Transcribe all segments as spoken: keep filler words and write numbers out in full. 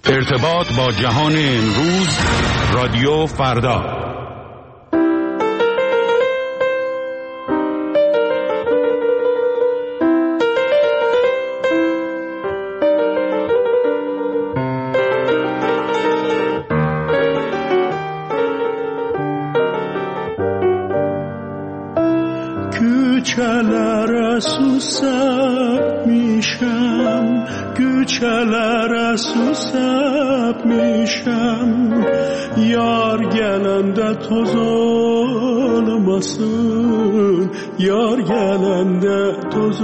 ارتباط با جهان امروز، رادیو فردا. Güçelere susap mişem, güçelere susap mişem. Yar gelende toz olmasın, yar gelende toz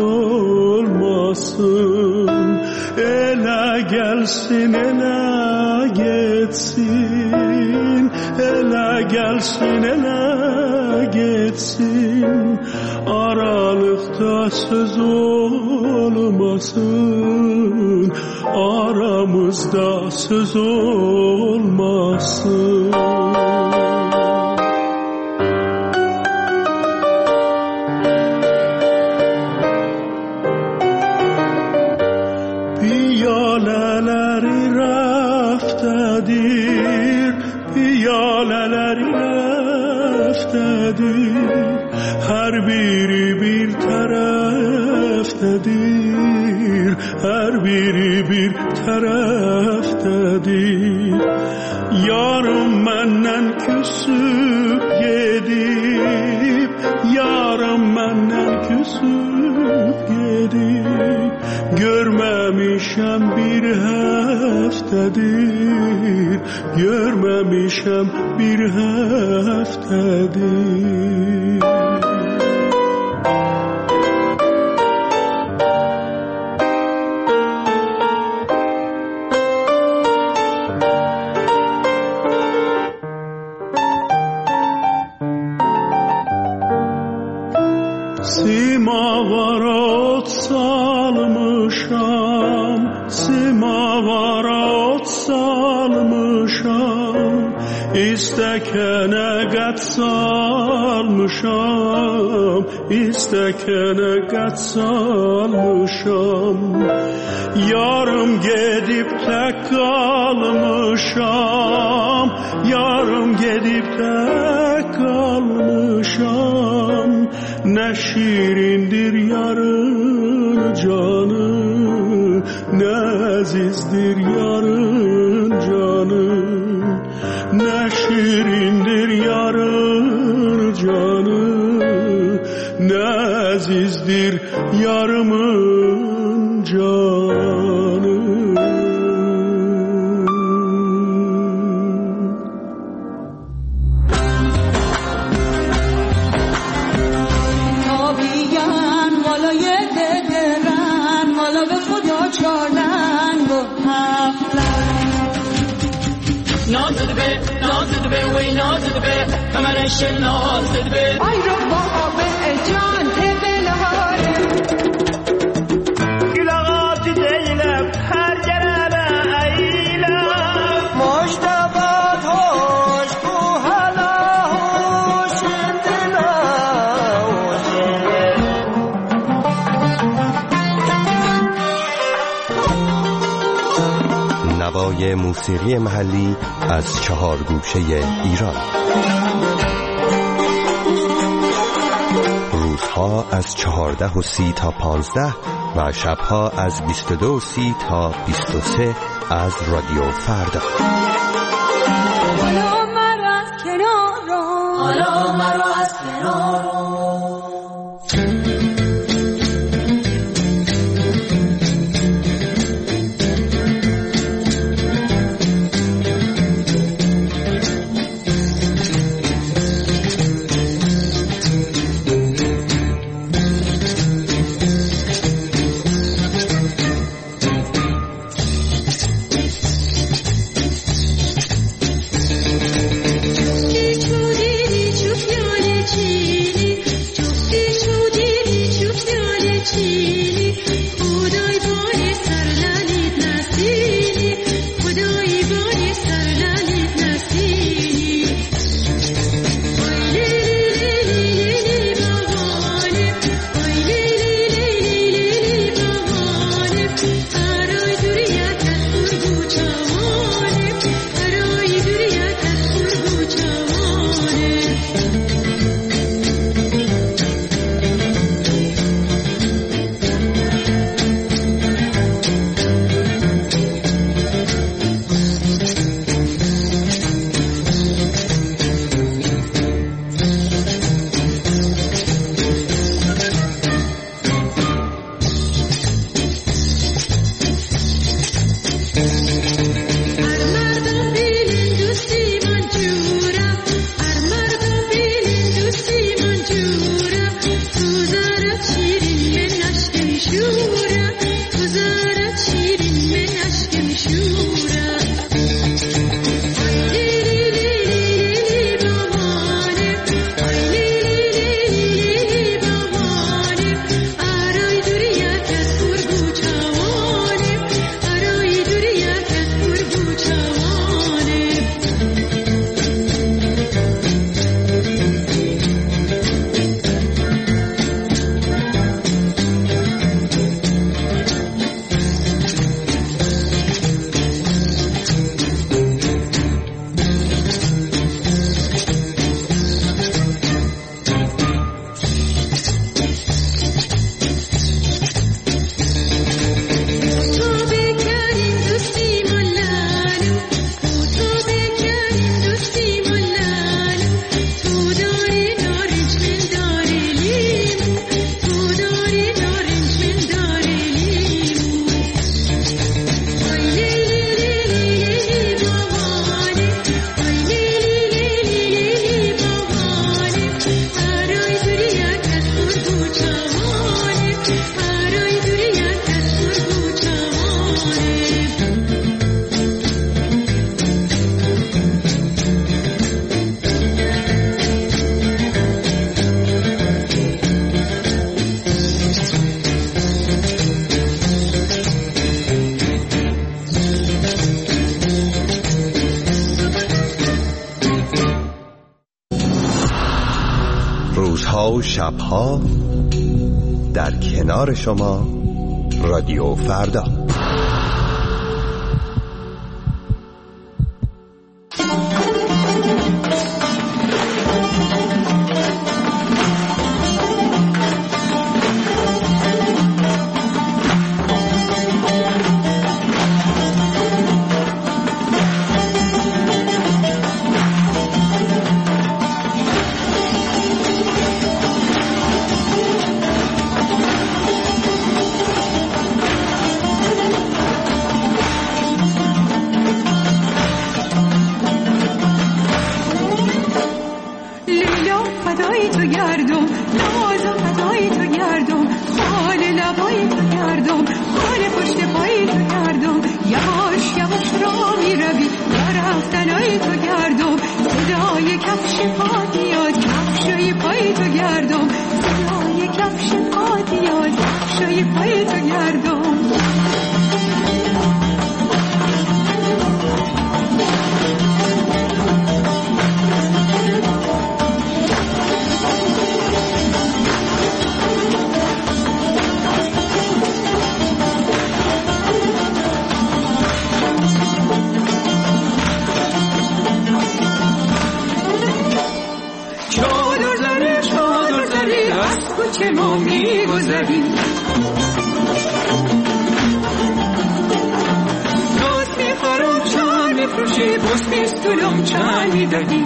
olmasın. Ele gelsin, ele geçsin, ele gelsin, ele geçsin. Aralıkta söz olmasın, aramızda söz olmasın. Piyaleleri raftedir, piyaleleri raftedir. Her biri bir taraftadır, her biri bir taraftadır. Yarım menden küsüp gidip, yarım menden küsüp gidip. Görmemişem bir haftadır, görmemişem bir haftadır. Simavara ot salmışam, simavara ot salmışam. İstekene qat salmışam, istekene qat salmışam. Yarım gedib tək qalmışam, yarım gedib tək qalmışam. Ne şirindir yarın canı, ne azizdir yarın canı. Ne şirindir yarın canı, ne azizdir yarımın canı. نازد به نازد به وی نازد به کمرش نازد به ای رو باب جان تبلهار گلغات دیلم هر جرابه ایلم مجتبات هوش کو حالا هوش دلا نوای موسیقی محلی از چهار گوشه ایران. روزها از چهارده و سی تا پانزده و شبها از بیست و دو و سی تا بیست و سه از رادیو فردا. حالا مرا از کنار رو، حالا مرا از کنار رو. چی روزها و شبها در کنار شما رادیو فردا. که ما می‌گذریم دوست می‌خورم چند می‌فروشی بوس می‌ستونم چند می‌دهی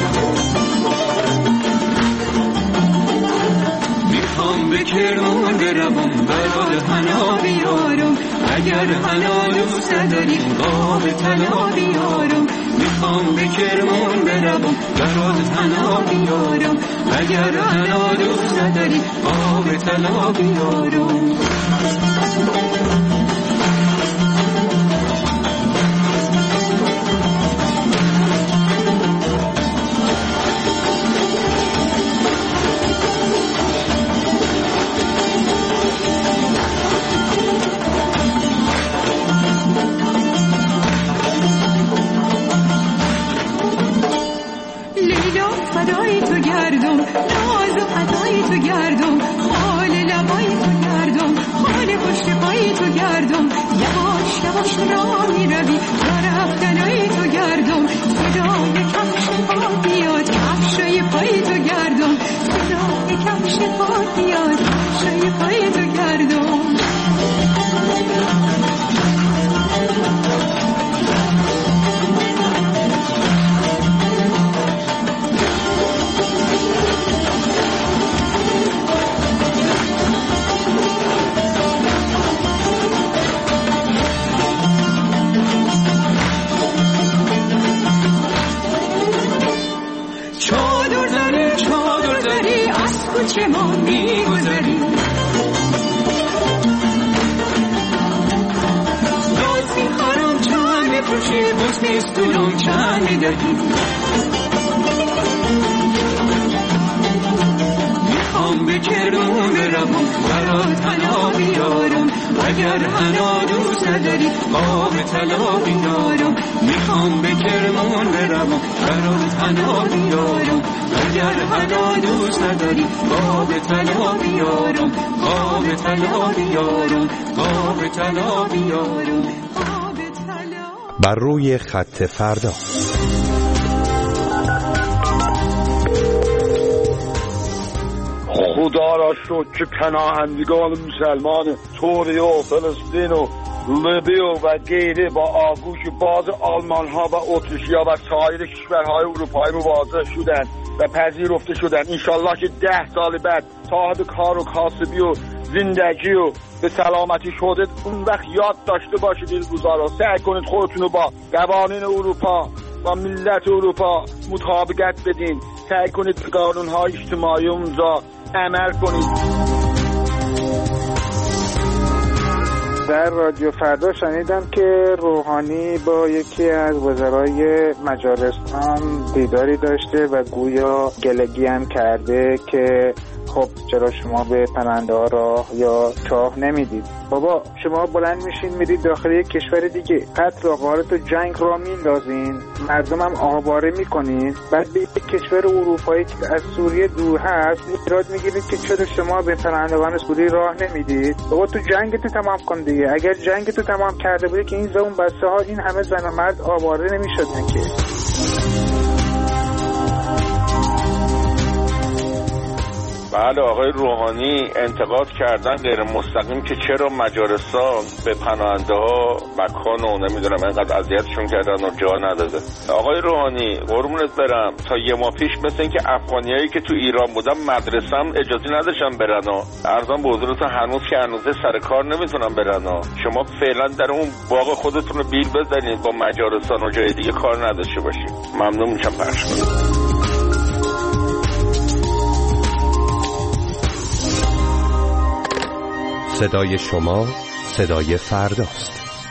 می‌خوام به کرمان بروم برای حنا بیارم اگر حنا دوست داری آب طلا بیارم میخوام به کرمان بروم برای حنا بیارم اگر حنا دوست داری آب طلا بیارم فدای تو گردم ناز و عطای تو گردم حال لبای تو گردم حال پشت پای تو گردم یواش یواش را می روی را رفتنای تو گردم صدای کفش پا بیاد کفشای پای تو گردم صدای کفش پا بیاد کفشای پای تو گردم بفروشی بوس نیست دلوم چند میدهی میخوام به کردون بروم برات تنها بیارم اگر هنو دوست نداری آب طلا بیارم میخوام به کرمان بروم برات تنها بیارم اگر هنو دوست نداری آب طلا بیارم آب طلا بیارم آب طلا بیارم آب طلا. بر روی خط فردا خدا را شکر که پناهندگان مسلمان سوریه و فلسطین و لیبی و غیره با آغوش باز آلمان ها و اتریشیا و سایر کشورهای اروپایی مواجه شدند و پذیرفته شدند. انشالله که ده سال بعد صاحب کار و کاسبی و زندگی و به سلامتی شده اون وقت یاد داشته باشید این روزا رو. سعی کنید خودتون رو با قوانین اروپا با ملت اروپا مطابقت بدین. سعی کنید به قانون‌های اجتماعی اونجا عمل کنید. در رادیو فردا شنیدم که روحانی با یکی از وزرای مجارستان دیداری داشته و گویا گلگی هم کرده که خب چرا شما به پرنده ها راه یا چاه نمیدید؟ بابا شما بلند میشین میرید داخل یک کشور دیگه قتل و غارت و جنگ را میندازین، مردم هم آواره میکنین، بعد به یک کشور اروپایی که از سوریه دور هست ایراد میگیرید که چرا شما به پرندگان سوریه راه نمیدید؟ بابا تو جنگتو تمام کن دیگه. اگر جنگتو تمام کرده بودی که این زون بسته ها این همه زن و مرد آواره نمیشدن که. بله آقای روحانی انتقاد کردن غیر مستقیم که چرا مجارستان به پناهنده ها مکان و نمیدونم اینقدر اذیتشون کردن و جا نداده. آقای روحانی قربونت برم تا یه ماه پیش مثل این که افغانیایی که تو ایران بودن مدرسه هم اجازه نداشتن برن و ارزان به حضورتون هنوز که هنوزه سر کار نمیتونن برن و شما فعلا در اون باغ خودتون رو بیل بزنید با مجارستان و جای دیگه کار نداشته باشید. ممنون میشم پخش کنم. صدای شما صدای فرداست.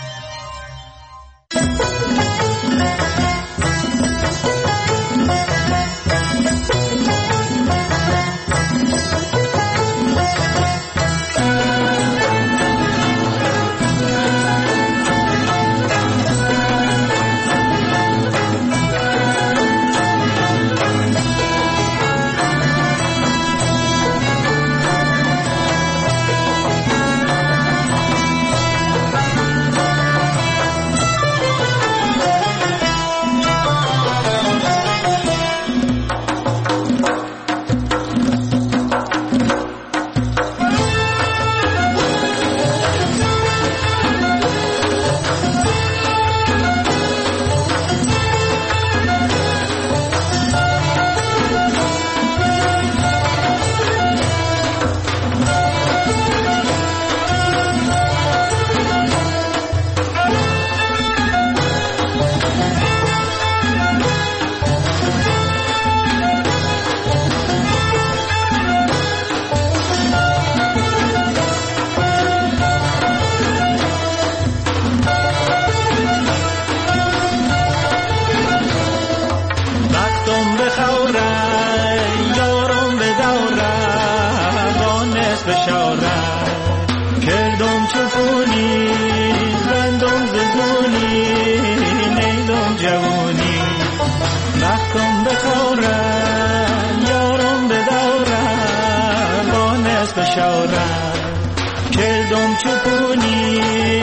کردم چپونی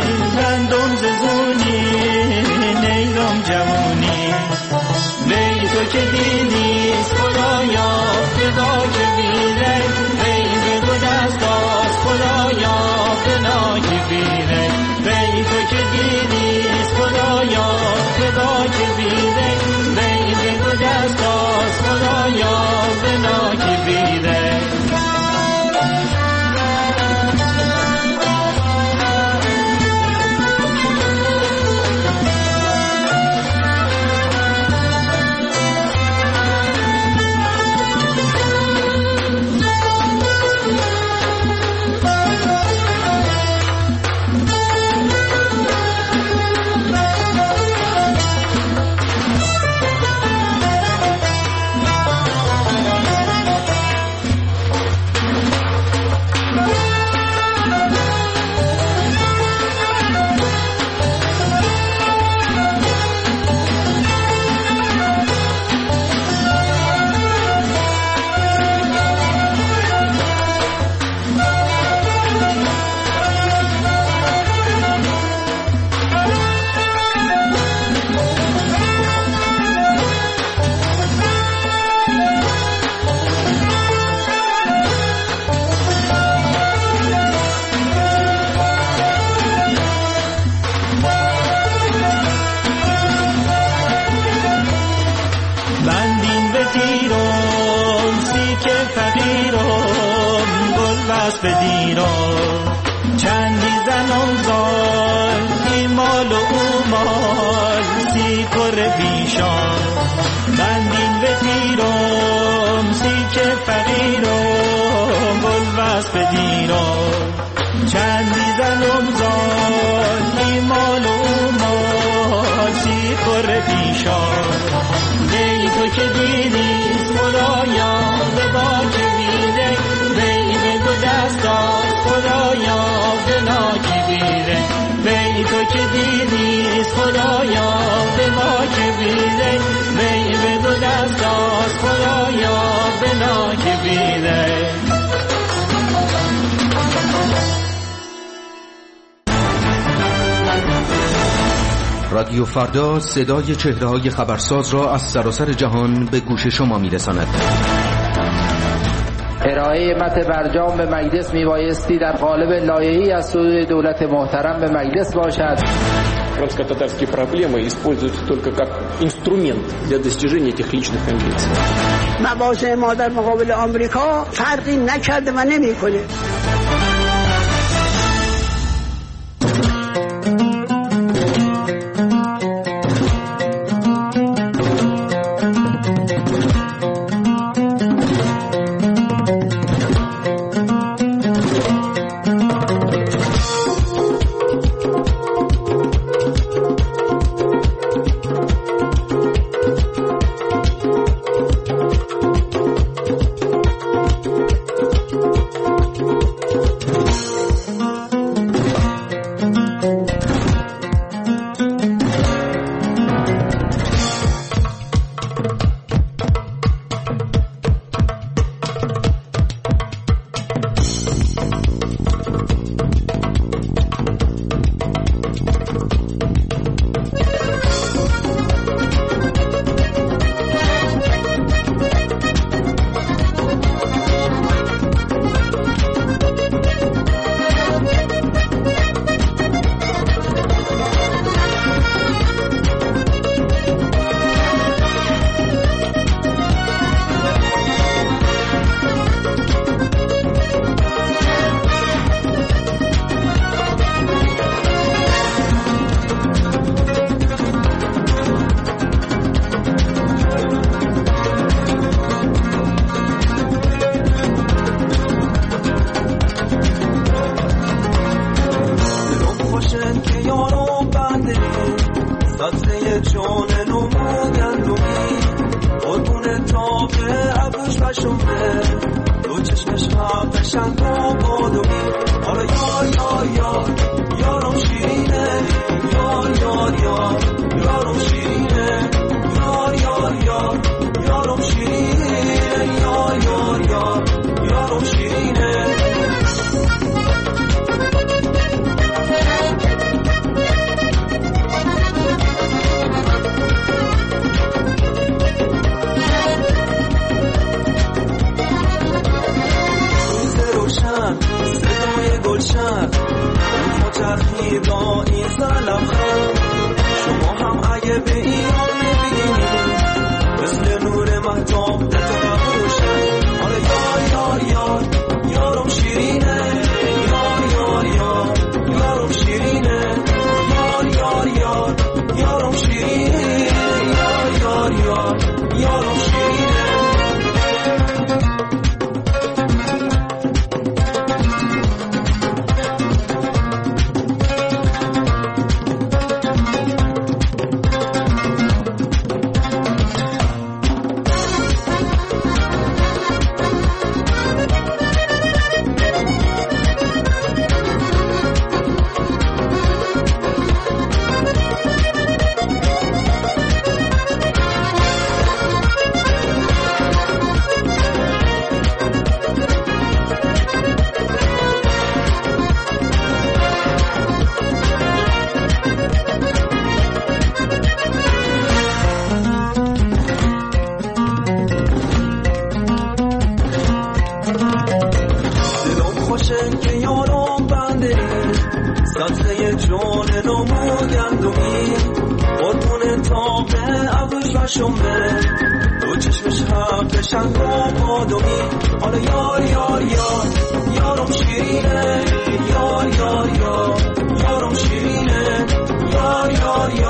رندم ززونی نیرم جوونی وی تو که دینیست خدایا فدا که بیره وی بگو دست آز خدایا فدا که بیره وی تو که دینیست خدایا فدا که بیره وی بگو دست آز خدایا فدا که بیره. مال سی پر پیشان بندین به پیرم سی که فقیرم گل وصف دیرم چندی زنم زال مال و مال سی پر پیشان ای تو که دیدی خدایا به باک بیره وی به دو دستان خدایا به ناکی بیره وی تو که دیدی خدایا به باک بیره وی به دو دستان خدایا به ناکی بیره. رادیو فردا صدای چهره‌های خبرساز را از سراسر جهان به گوش شما می‌رساند. ارائه متن برجام به مجلس میبایستی در قالب لایحه‌ای از سوی دولت محترم به مجلس باشد. Крымско-татарские проблемы используются только как инструмент для достижения этих личных амбиций. مواضع ما در مقابل آمریکا فرقی نکرده و نمی‌کنه. یار یار یار یارم شیرینه یار یار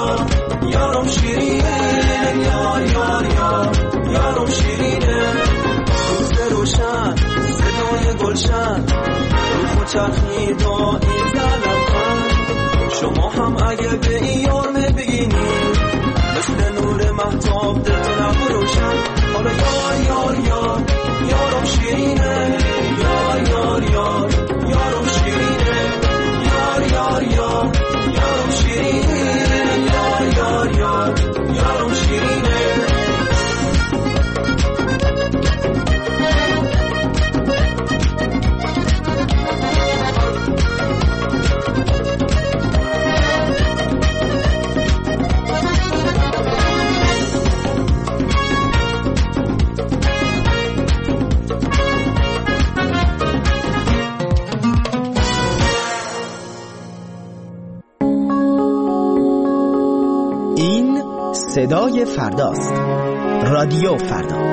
یارم شیرینه یار یار یار یارم شیرینه روز روشن صدای گلشن رو خود چرخید و این زلم کن شما هم اگه به این یار میبینید مثل نور مهتاب دلتون روشن حالا یار یار یار یارم شیرینه یار یار یار یارم شیرینه یار یار یار یارم شیرینه یار یار یار یارم شیرینه صدای فرداست. رادیو فردا.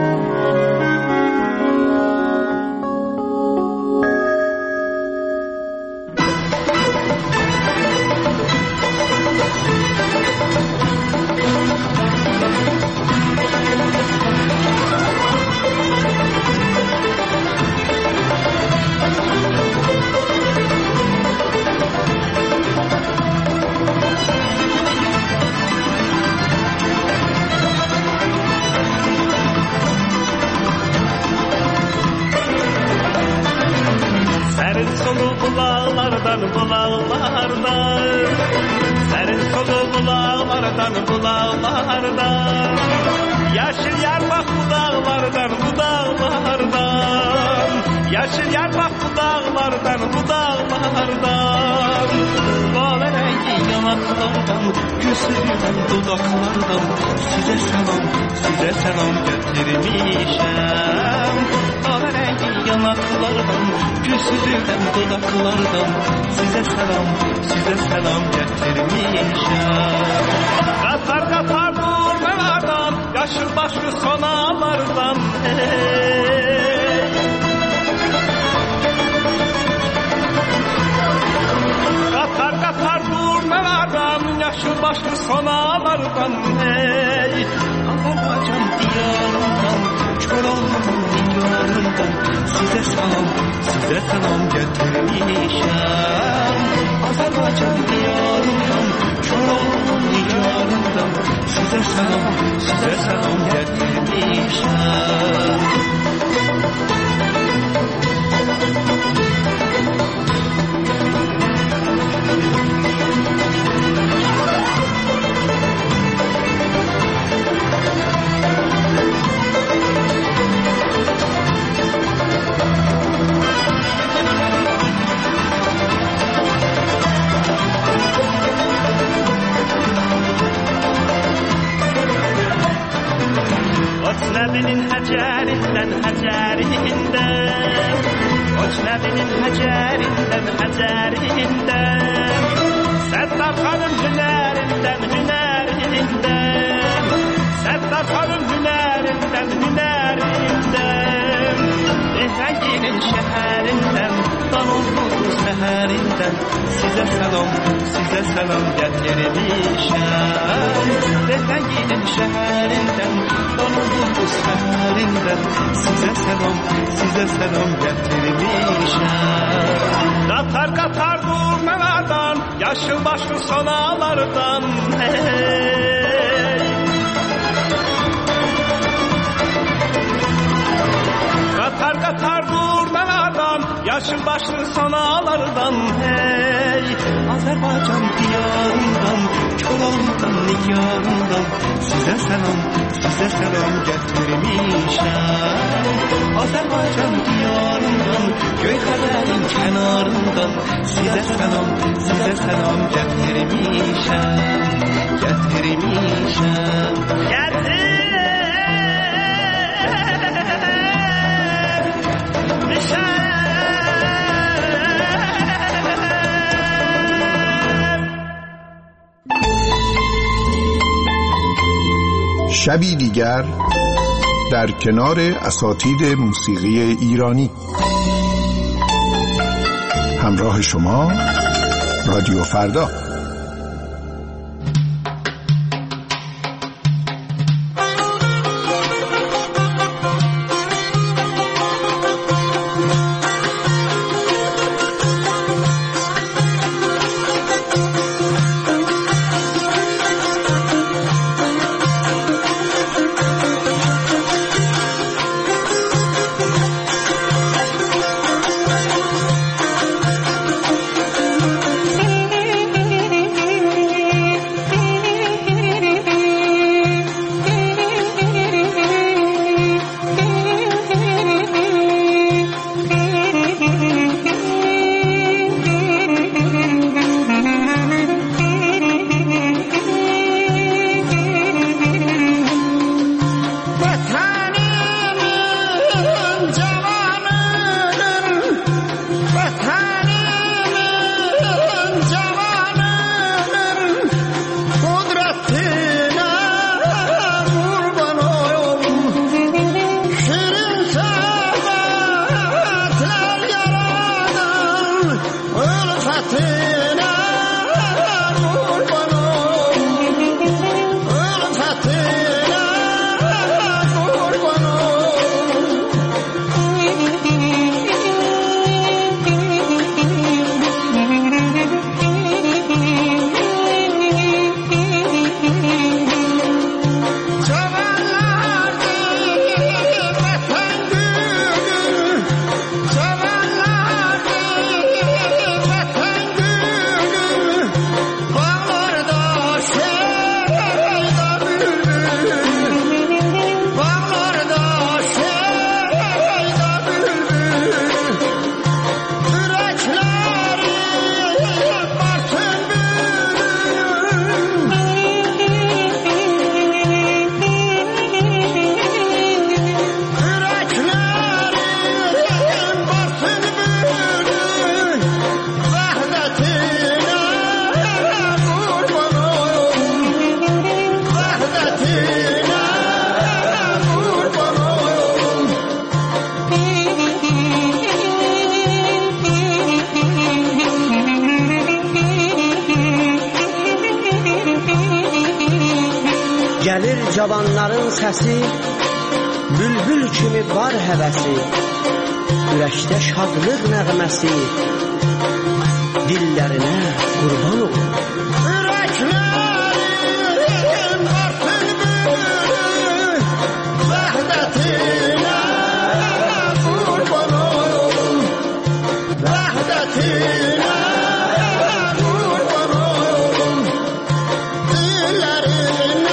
Yaşıl başlı sanalardan hey Azerbaycan diyarından Çolalından nigarından Size selam, size selam getirmişəm Azerbaycan diyarından Göyxələrin kənarından Size selam, size selam getirmişəm Getirmişəm Getirmişəm شبی دیگر در کنار اساتید موسیقی ایرانی همراه شما رادیو فردا. Gəlir cavanların səsi, bülbül kimi var həvəsi, ürəkdə şadlıq nəğməsi, dillərinə qurban olur. Ürəklərin var bülbülü, vəhdətinə qurban olur, vəhdətinə qurban olur, dillərin